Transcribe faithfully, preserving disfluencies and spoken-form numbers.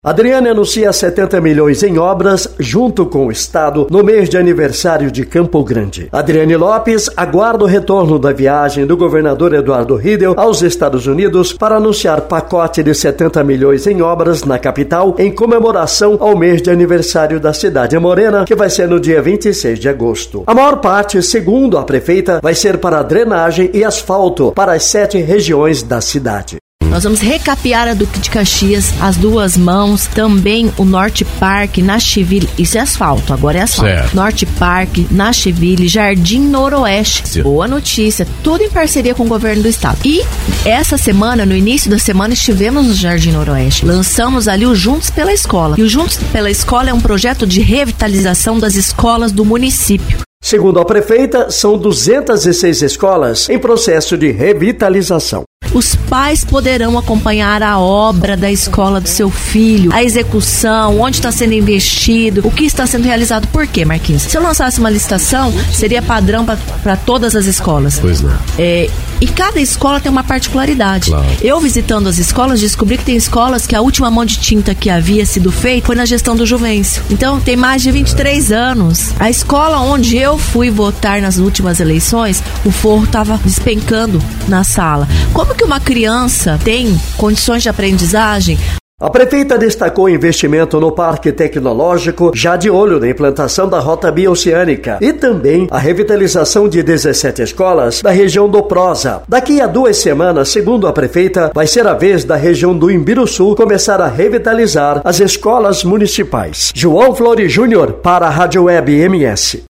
Adriane anuncia setenta milhões em obras junto com o Estado no mês de aniversário de Campo Grande. Adriane Lopes aguarda o retorno da viagem do governador Eduardo Riedel aos Estados Unidos para anunciar pacote de setenta milhões em obras na capital em comemoração ao mês de aniversário da cidade morena, que vai ser no dia vinte e seis de agosto. A maior parte, segundo a prefeita, vai ser para drenagem e asfalto para as sete regiões da cidade. Nós vamos recapear a Duque de Caxias, as duas mãos, também o Norte Park, Nashville, isso é asfalto, agora é asfalto. Certo. Norte Park, Nashville, Jardim Noroeste. Sim. Boa notícia, tudo em parceria com o governo do estado. E essa semana, no início da semana, estivemos no Jardim Noroeste. Lançamos ali o Juntos pela Escola. E o Juntos pela Escola é um projeto de revitalização das escolas do município. Segundo a prefeita, são duzentas e seis escolas em processo de revitalização. Os pais poderão acompanhar a obra da escola do seu filho, a execução, onde está sendo investido, o que está sendo realizado. Por quê, Marquinhos? Se eu lançasse uma licitação, seria padrão para todas as escolas. Pois não. É, e cada escola tem uma particularidade. Claro. Eu, visitando as escolas, descobri que tem escolas que a última mão de tinta que havia sido feita foi na gestão do Juvencio. Então, tem mais de vinte e três anos. A escola onde eu fui votar nas últimas eleições, o forro estava despencando na sala. Como que uma criança tem condições de aprendizagem? A prefeita destacou o investimento no Parque Tecnológico, já de olho na implantação da Rota Bioceânica, e também a revitalização de dezessete escolas da região do Prosa. Daqui a duas semanas, segundo a prefeita, vai ser a vez da região do Imbiruçu começar a revitalizar as escolas municipais. João Flores Júnior para a Rádio Web M S.